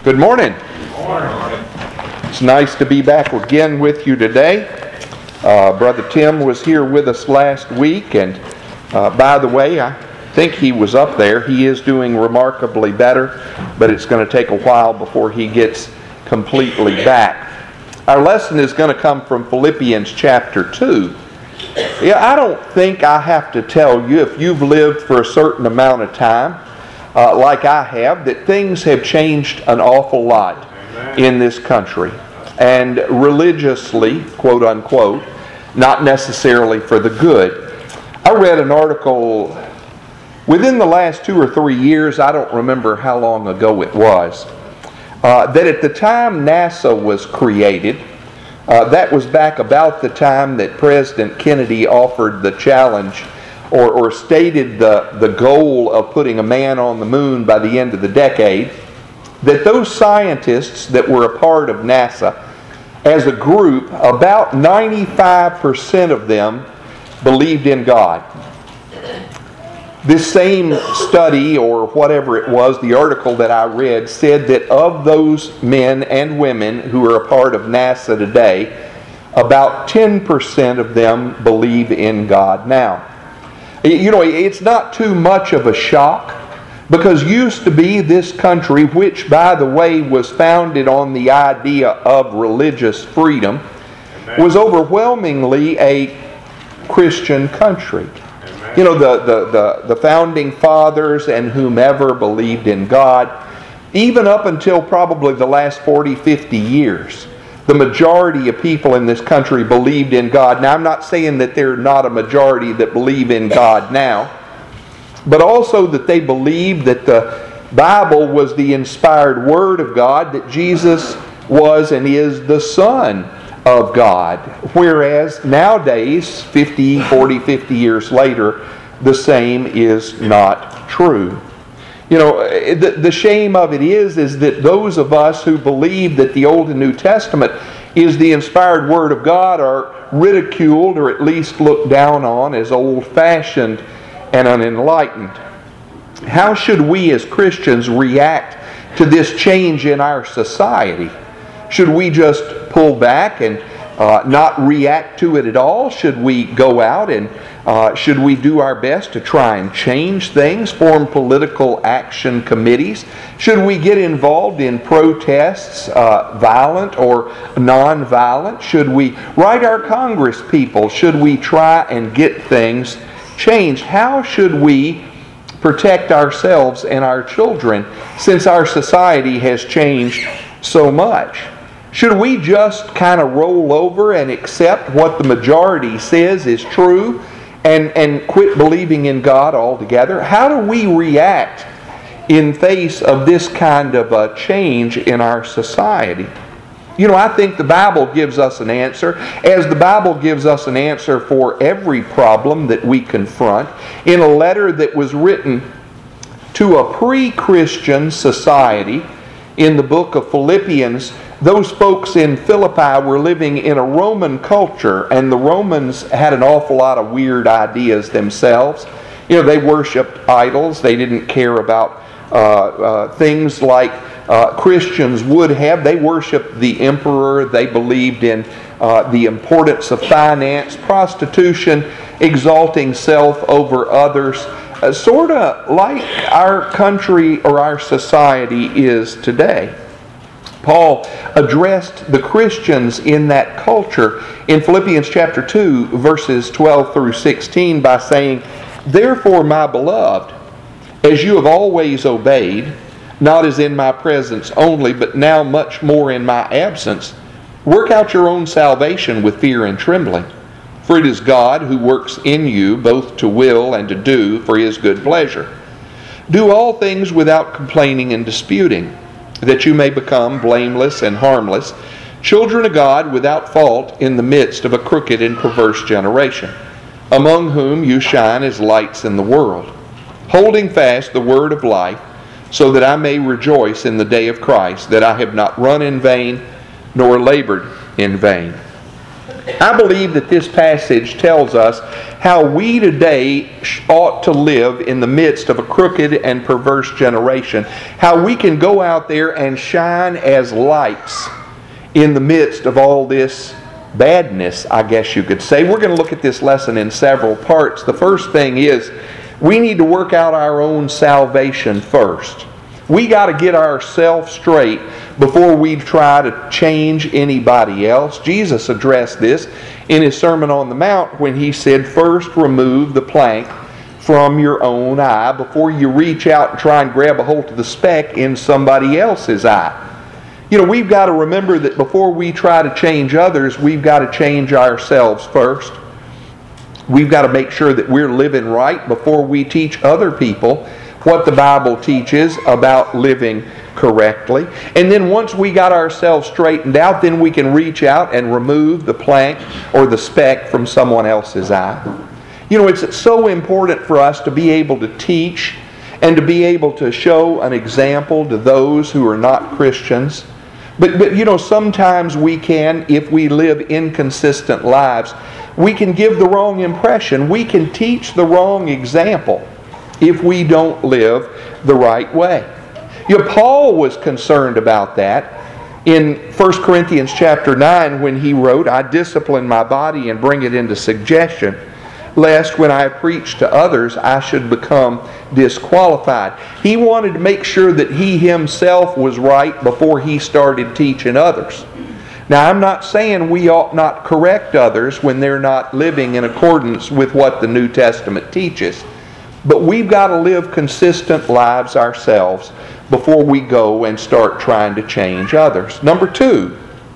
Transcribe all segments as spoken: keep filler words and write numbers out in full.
Good morning. Good morning. It's nice to be back again with you today. Uh, Brother Tim was here with us last week, and uh, by the way, I think he was up there. He is doing remarkably better, but it's going to take a while before he gets completely back. Our lesson is going to come from Philippians chapter two. Yeah, I don't think I have to tell you, if you've lived for a certain amount of time, uh, like I have, that things have changed an awful lot in this country. And religiously, quote unquote, not necessarily for the good. I read an article within the last two or three years, I don't remember how long ago it was, uh, that at the time NASA was created, uh, that was back about the time that President Kennedy offered the challenge or, or stated the, the goal of putting a man on the moon by the end of the decade, that those scientists that were a part of NASA, as a group, about ninety-five percent of them believed in God. This same study, or whatever it was, the article that I read, said that of those men and women who are a part of NASA today, about ten percent of them believe in God now. You know, it's not too much of a shock, because used to be this country, which, by the way, was founded on the idea of religious freedom, Amen. Was overwhelmingly a Christian country. Amen. You know, the, the, the, the founding fathers and whomever believed in God, even up until probably the last forty, fifty years, the majority of people in this country believed in God. Now, I'm not saying that there are not a majority that believe in God now, but also that they believed that the Bible was the inspired Word of God, that Jesus was and is the Son of God. Whereas nowadays, fifty, forty, fifty years later, the same is not true. You know, the, the shame of it is, is that those of us who believe that the Old and New Testament is the inspired Word of God are ridiculed or at least looked down on as old-fashioned and unenlightened. How should we as Christians react to this change in our society? Should we just pull back and uh, not react to it at all? Should we go out and uh, should we do our best to try and change things, form political action committees? Should we get involved in protests, uh, violent or non-violent? Should we write our Congress people? Should we try and get things changed? How should we protect ourselves and our children since our society has changed so much? Should we just kind of roll over and accept what the majority says is true and, and quit believing in God altogether? How do we react in face of this kind of a change in our society? You know, I think the Bible gives us an answer, as the Bible gives us an answer for every problem that we confront, in a letter that was written to a pre-Christian society in the book of Philippians. Those folks in Philippi were living in a Roman culture, and the Romans had an awful lot of weird ideas themselves. You know, they worshipped idols. They didn't care about uh, uh, things like Uh, Christians would have. They worshiped the emperor. They believed in uh, the importance of finance, prostitution, exalting self over others, uh, sort of like our country or our society is today. Paul addressed the Christians in that culture in Philippians chapter two, verses twelve through sixteen by saying, "Therefore, my beloved, as you have always obeyed, not as in my presence only, but now much more in my absence, work out your own salvation with fear and trembling. For it is God who works in you both to will and to do for His good pleasure. Do all things without complaining and disputing, that you may become blameless and harmless, children of God without fault in the midst of a crooked and perverse generation, among whom you shine as lights in the world, holding fast the word of life, so that I may rejoice in the day of Christ, that I have not run in vain, nor labored in vain." I believe that this passage tells us how we today ought to live in the midst of a crooked and perverse generation. How we can go out there and shine as lights in the midst of all this badness, I guess you could say. We're going to look at this lesson in several parts. The first thing is we need to work out our own salvation first. We got to get ourselves straight before we try to change anybody else. Jesus addressed this in His Sermon on the Mount when He said, first remove the plank from your own eye before you reach out and try and grab a hold of the speck in somebody else's eye. You know, we've got to remember that before we try to change others, we've got to change ourselves first. We've got to make sure that we're living right before we teach other people what the Bible teaches about living correctly. And then once we got ourselves straightened out, then we can reach out and remove the plank or the speck from someone else's eye. You know, it's so important for us to be able to teach and to be able to show an example to those who are not Christians. But, but you know, sometimes we can, if we live inconsistent lives, we can give the wrong impression. We can teach the wrong example if we don't live the right way. You know, Paul was concerned about that in First Corinthians chapter nine when he wrote, I discipline my body and bring it into suggestion, lest when I preach to others I should become disqualified. He wanted to make sure that he himself was right before he started teaching others. Now, I'm not saying we ought not correct others when they're not living in accordance with what the New Testament teaches. But we've got to live consistent lives ourselves before we go and start trying to change others. Number two,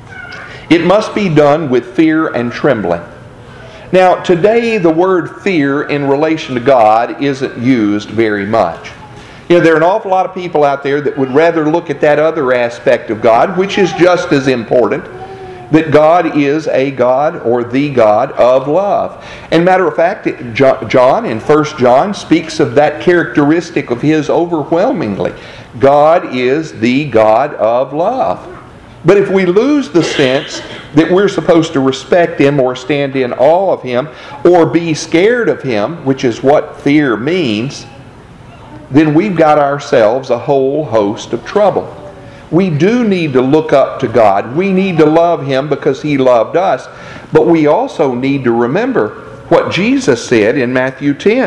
it must be done with fear and trembling. Now, today the word fear in relation to God isn't used very much. You know, there are an awful lot of people out there that would rather look at that other aspect of God, which is just as important, that God is a God or the God of love. And matter of fact, John in First John speaks of that characteristic of His overwhelmingly. God is the God of love. But if we lose the sense that we're supposed to respect Him or stand in awe of Him or be scared of Him, which is what fear means, then we've got ourselves a whole host of trouble. We do need to look up to God. We need to love Him because He loved us. But we also need to remember what Jesus said in Matthew ten.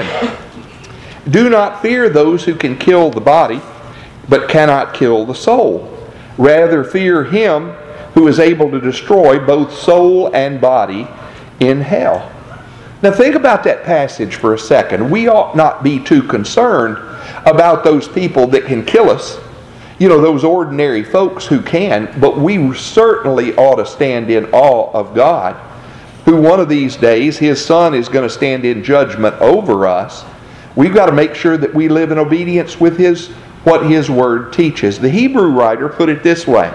Do not fear those who can kill the body, but cannot kill the soul. Rather fear Him who is able to destroy both soul and body in hell. Now think about that passage for a second. We ought not be too concerned about those people that can kill us. You know, those ordinary folks who can, but we certainly ought to stand in awe of God, who one of these days His Son is going to stand in judgment over us. We've got to make sure that we live in obedience with His what His Word teaches. The Hebrew writer put it this way.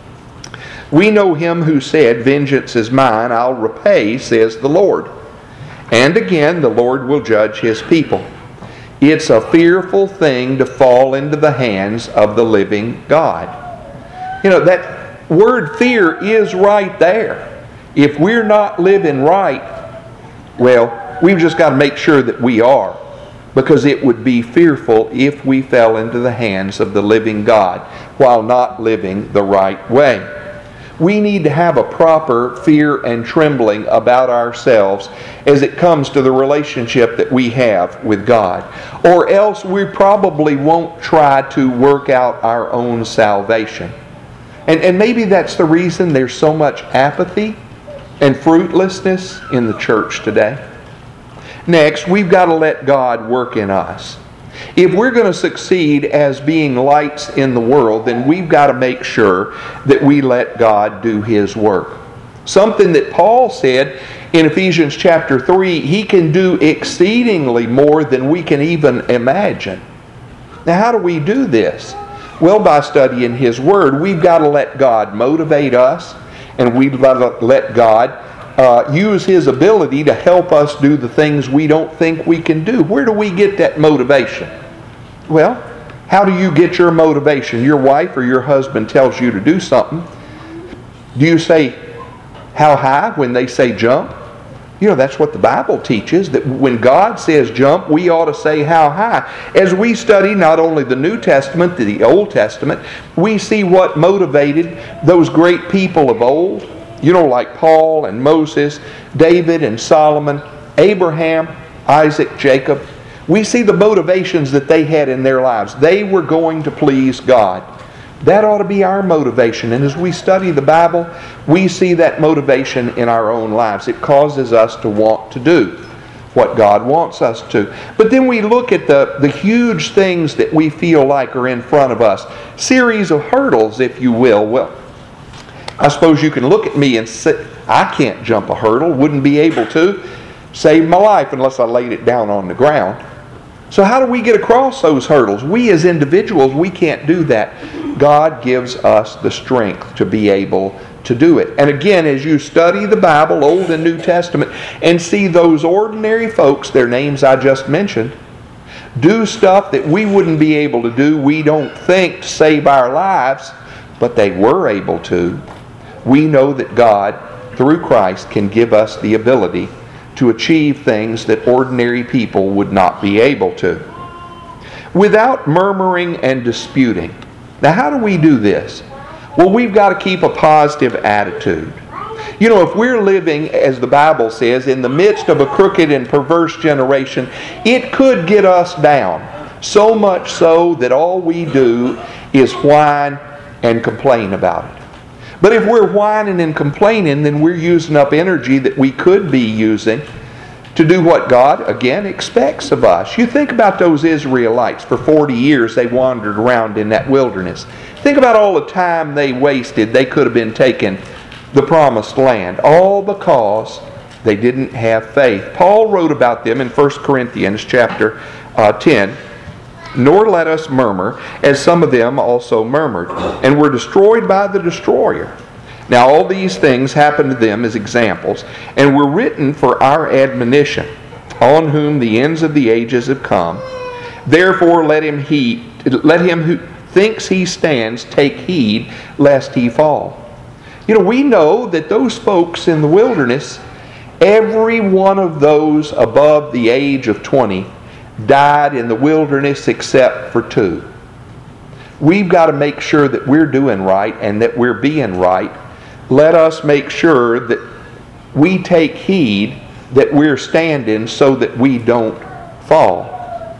We know Him who said, vengeance is mine, I'll repay, says the Lord. And again, the Lord will judge His people. It's a fearful thing to fall into the hands of the living God. You know, that word fear is right there. If we're not living right, well, we've just got to make sure that we are. Because it would be fearful if we fell into the hands of the living God while not living the right way. We need to have a proper fear and trembling about ourselves as it comes to the relationship that we have with God. Or else we probably won't try to work out our own salvation. And, and maybe that's the reason there's so much apathy and fruitlessness in the church today. Next, we've got to let God work in us. If we're going to succeed as being lights in the world, then we've got to make sure that we let God do His work. Something that Paul said in Ephesians chapter three, He can do exceedingly more than we can even imagine. Now, how do we do this? Well, by studying His Word. We've got to let God motivate us, and we've got to let God Uh, use His ability to help us do the things we don't think we can do. Where do we get that motivation? Well, how do you get your motivation? Your wife or your husband tells you to do something. Do you say, how high when they say jump? You know, that's what the Bible teaches, that when God says jump, we ought to say how high. As we study not only the New Testament, the Old Testament, we see what motivated those great people of old. You know, like Paul and Moses, David and Solomon, Abraham, Isaac, Jacob. We see the motivations that they had in their lives. They were going to please God. That ought to be our motivation. And as we study the Bible, we see that motivation in our own lives. It causes us to want to do what God wants us to. But then we look at the, the huge things that we feel like are in front of us. Series of hurdles, if you will. Well, I suppose you can look at me and say, I can't jump a hurdle, wouldn't be able to save my life unless I laid it down on the ground. So how do we get across those hurdles? We as individuals, we can't do that. God gives us the strength to be able to do it. And again, as you study the Bible, Old and New Testament, and see those ordinary folks, their names I just mentioned, do stuff that we wouldn't be able to do, we don't think, to save our lives, but they were able to. We know that God, through Christ, can give us the ability to achieve things that ordinary people would not be able to. Without murmuring and disputing. Now, how do we do this? Well, we've got to keep a positive attitude. You know, if we're living, as the Bible says, in the midst of a crooked and perverse generation, it could get us down. So much so that all we do is whine and complain about it. But if we're whining and complaining, then we're using up energy that we could be using to do what God, again, expects of us. You think about those Israelites. For forty years they wandered around in that wilderness. Think about all the time they wasted. They could have been taking the promised land, all because they didn't have faith. Paul wrote about them in First Corinthians chapter uh, ten. Nor let us murmur, as some of them also murmured, and were destroyed by the destroyer. Now all these things happened to them as examples, and were written for our admonition, on whom the ends of the ages have come. Therefore let him he let him who thinks he stands take heed, lest he fall. You know, we know that those folks in the wilderness, every one of those above the age of twenty, died in the wilderness except for two. We've got to make sure that we're doing right and that we're being right. Let us make sure that we take heed that we're standing so that we don't fall.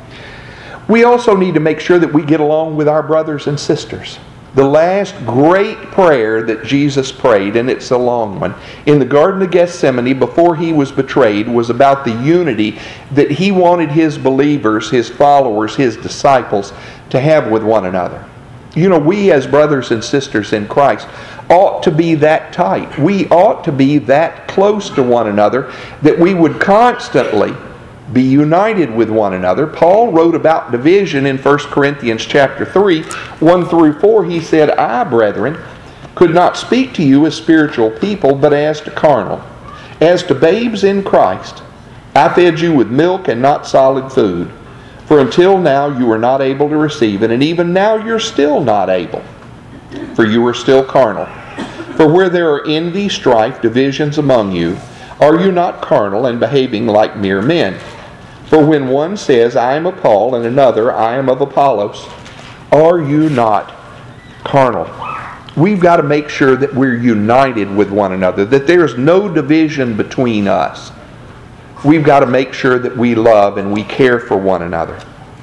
We also need to make sure that we get along with our brothers and sisters. The last great prayer that Jesus prayed, and it's a long one, in the Garden of Gethsemane before he was betrayed, was about the unity that he wanted his believers, his followers, his disciples to have with one another. You know, we as brothers and sisters in Christ ought to be that tight. We ought to be that close to one another that we would constantly be united with one another. Paul wrote about division in First Corinthians chapter three, one through four. He said, I, brethren, could not speak to you as spiritual people, but as to carnal. As to babes in Christ, I fed you with milk and not solid food. For until now you were not able to receive it, and even now you're still not able, for you are still carnal. For where there are envy, strife, divisions among you, are you not carnal and behaving like mere men? For when one says, I am of Paul, and another, I am of Apollos, are you not carnal? We've got to make sure that we're united with one another, that there's no division between us. We've got to make sure that we love and we care for one another.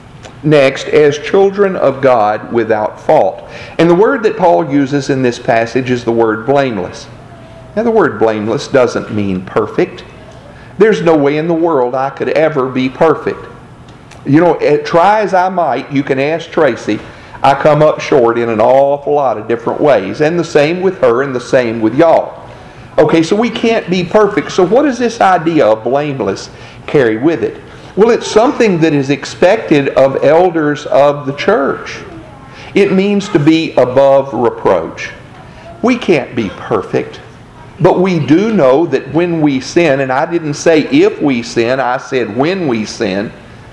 Next, as children of God without fault. And the word that Paul uses in this passage is the word blameless. Now, the word blameless doesn't mean perfect. There's no way in the world I could ever be perfect. You know, try as I might, you can ask Tracy, I come up short in an awful lot of different ways. And the same with her and the same with y'all. Okay, so we can't be perfect. So what does this idea of blameless carry with it? Well, it's something that is expected of elders of the church. It means to be above reproach. We can't be perfect. But we do know that when we sin, and I didn't say if we sin, I said when we sin.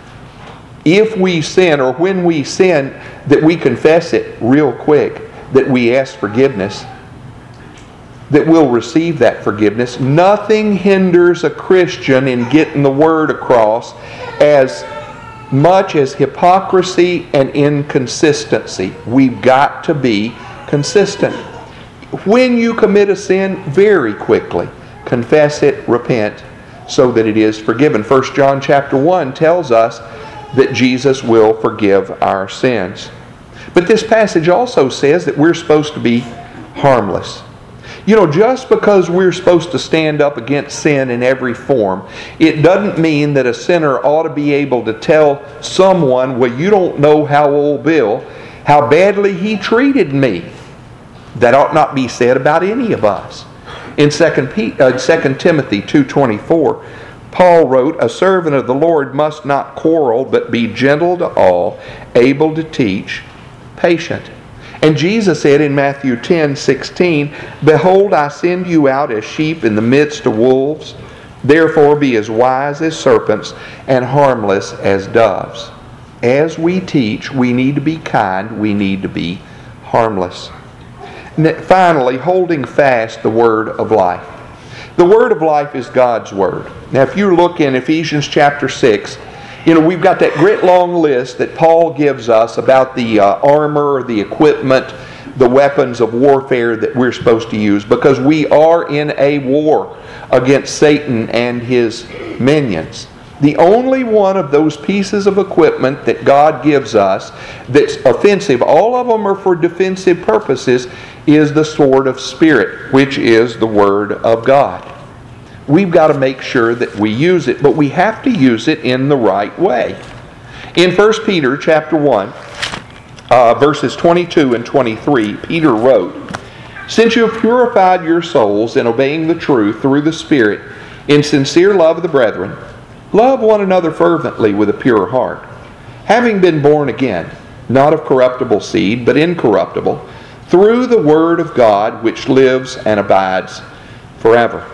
If we sin, or when we sin, that we confess it real quick, that we ask forgiveness. that we'll receive that forgiveness. Nothing hinders a Christian in getting the word across as much as hypocrisy and inconsistency. We've got to be consistent. When you commit a sin, very quickly confess it, repent, so that it is forgiven. First John chapter one tells us that Jesus will forgive our sins. But this passage also says that we're supposed to be harmless. You know, just because we're supposed to stand up against sin in every form, it doesn't mean that a sinner ought to be able to tell someone, well, you don't know how old Bill, how badly he treated me. That ought not be said about any of us. In Second Timothy two twenty-four, Paul wrote, "A servant of the Lord must not quarrel, but be gentle to all, able to teach, patient." And Jesus said in Matthew ten sixteen, "Behold, I send you out as sheep in the midst of wolves. Therefore be as wise as serpents and harmless as doves." As we teach, we need to be kind. We need to be harmless. Finally, holding fast the word of life. The word of life is God's word. Now, if you look in Ephesians chapter six, you know, we've got that great long list that Paul gives us about the uh, armor, the equipment, the weapons of warfare that we're supposed to use, because we are in a war against Satan and his minions. The only one of those pieces of equipment that God gives us that's offensive, all of them are for defensive purposes, is the sword of Spirit, which is the Word of God. We've got to make sure that we use it, but we have to use it in the right way. In First Peter chapter one, uh, verses twenty-two and twenty-three, Peter wrote, "Since you have purified your souls in obeying the truth through the Spirit, in sincere love of the brethren, love one another fervently with a pure heart, having been born again, not of corruptible seed, but incorruptible, through the Word of God which lives and abides forever."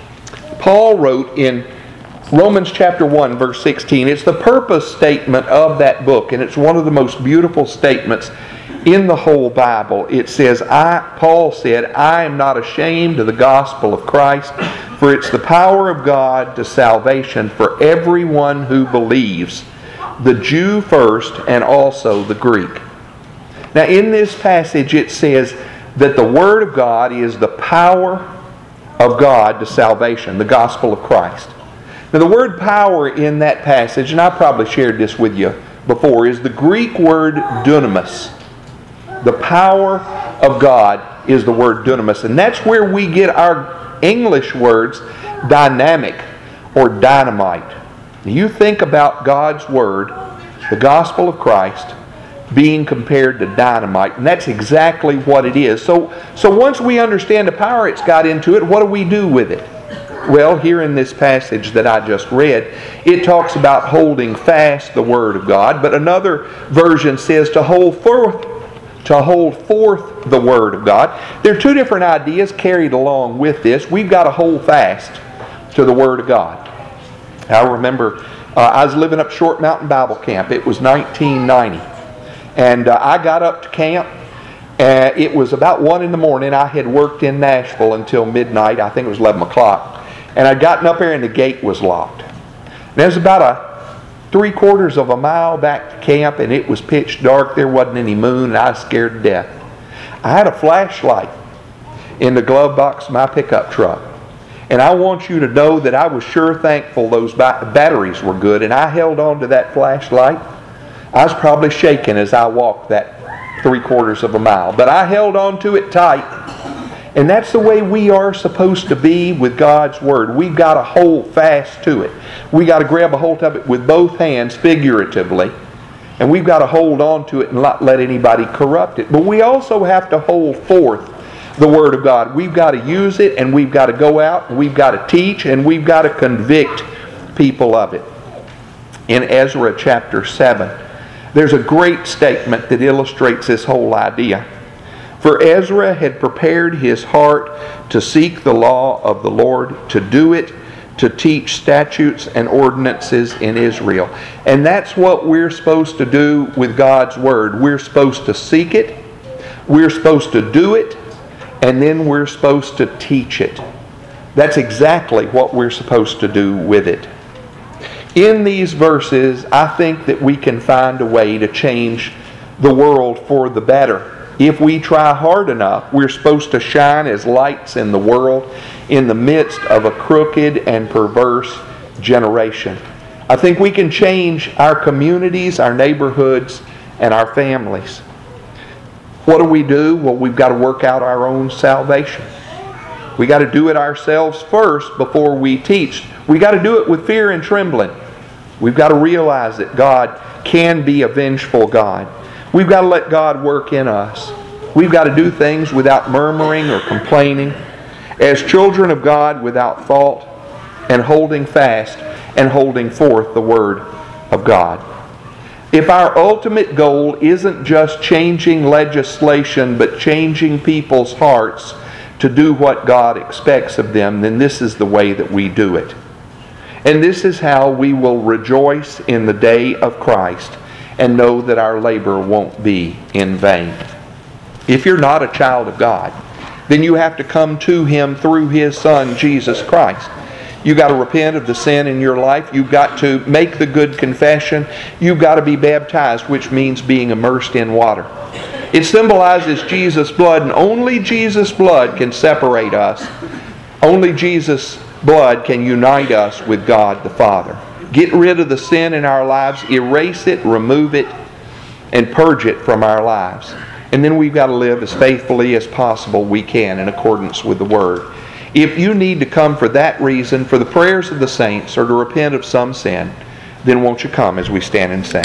Paul wrote in Romans chapter one, verse sixteen, it's the purpose statement of that book, and it's one of the most beautiful statements in the whole Bible. It says, I, Paul said, "I am not ashamed of the gospel of Christ, for it's the power of God to salvation for everyone who believes, the Jew first and also the Greek." Now in this passage it says that the Word of God is the power of God to salvation, the gospel of Christ. Now the word power in that passage, and I probably shared this with you before, is the Greek word dunamis. The power of God is the word dunamis, and that's where we get our English words dynamic or dynamite. You think about God's Word, the gospel of Christ, being compared to dynamite, and that's exactly what it is. So, so once we understand the power it's got into it, what do we do with it? Well, here in this passage that I just read, it talks about holding fast the Word of God, but another version says to hold forth, to hold forth the Word of God. There are two different ideas carried along with this. We've got to hold fast to the Word of God. I remember uh, I was living up Short Mountain Bible Camp. It was nineteen ninety. And uh, I got up to camp, and it was about one in the morning. I had worked in Nashville until midnight. I think it was eleven o'clock. And I'd gotten up there and the gate was locked. And it was about a three quarters of a mile back to camp, and it was pitch dark. There wasn't any moon, and I was scared to death. I had a flashlight in the glove box of my pickup truck. And I want you to know that I was sure thankful those ba- batteries were good, and I held on to that flashlight. I was probably shaking as I walked that three quarters of a mile, but I held on to it tight. And that's the way we are supposed to be with God's Word. We've got to hold fast to it. We've got to grab a hold of it with both hands, figuratively, and we've got to hold on to it and not let anybody corrupt it. But we also have to hold forth the Word of God. We've got to use it, and we've got to go out, and we've got to teach, and we've got to convict people of it. In Ezra chapter seven, there's a great statement that illustrates this whole idea. "For Ezra had prepared his heart to seek the law of the Lord, to do it, to teach statutes and ordinances in Israel." And that's what we're supposed to do with God's Word. We're supposed to seek it, we're supposed to do it, and then we're supposed to teach it. That's exactly what we're supposed to do with it. In these verses, I think that we can find a way to change the world for the better. If we try hard enough, we're supposed to shine as lights in the world in the midst of a crooked and perverse generation. I think we can change our communities, our neighborhoods, and our families. What do we do? Well, we've got to work out our own salvation. We got to do it ourselves first before we teach. We got to do it with fear and trembling. We've got to realize that God can be a vengeful God. We've got to let God work in us. We've got to do things without murmuring or complaining. As children of God, without fault, and holding fast and holding forth the Word of God. If our ultimate goal isn't just changing legislation, but changing people's hearts to do what God expects of them, then this is the way that we do it. And this is how we will rejoice in the day of Christ and know that our labor won't be in vain. If you're not a child of God, then you have to come to Him through His Son, Jesus Christ. You've got to repent of the sin in your life. You've got to make the good confession. You've got to be baptized, which means being immersed in water. It symbolizes Jesus' blood, and only Jesus' blood can separate us. Only Jesus' blood can unite us with God the Father. Get rid of the sin in our lives, erase it, remove it, and purge it from our lives. And then we've got to live as faithfully as possible we can in accordance with the Word. If you need to come for that reason, for the prayers of the saints, or to repent of some sin, then won't you come as we stand and sing.